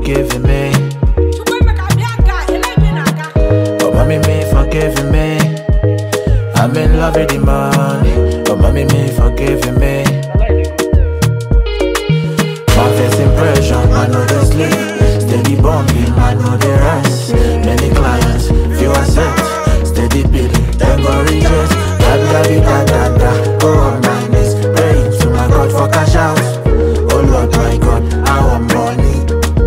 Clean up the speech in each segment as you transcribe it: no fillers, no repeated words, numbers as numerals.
forgiving me. Oh, mommy, me forgiving me. I'm in love with the money. Oh, mommy, me forgiving me. My first impression, I know they sleep. Steady bumping, I know they rest. Many clients, few accept. Steady billing, then go reject. Da-da-da-da-da-da. Go on my knees, praying to my God for cash out. Oh Lord, my God, I want money.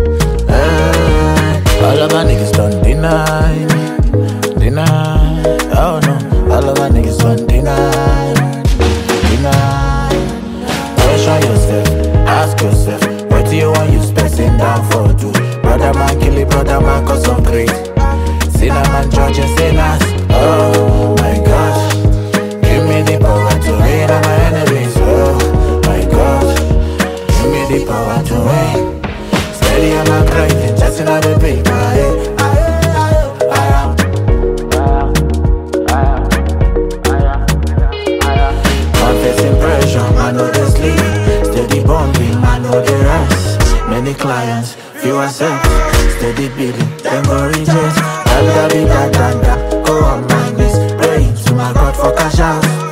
All of my niggas don't deny me. Deny, oh no. All of my niggas don't deny. Deny. Question yourself, ask yourself, what do you want you spending down for do? Brother man kill it, brother man cause some great. Sinner man judge and sinners. Oh my God, give me the power to reign on my enemies. Oh my God, give me the power to reign. Steady on my grinding, just another paper. My first impression, I know they sleep. Steady bumping, I know they rest. Many clients, few accept. Steady billing, then go reject. Da-da-da-da-da-da. Go on my knees, praying to my God for cash out.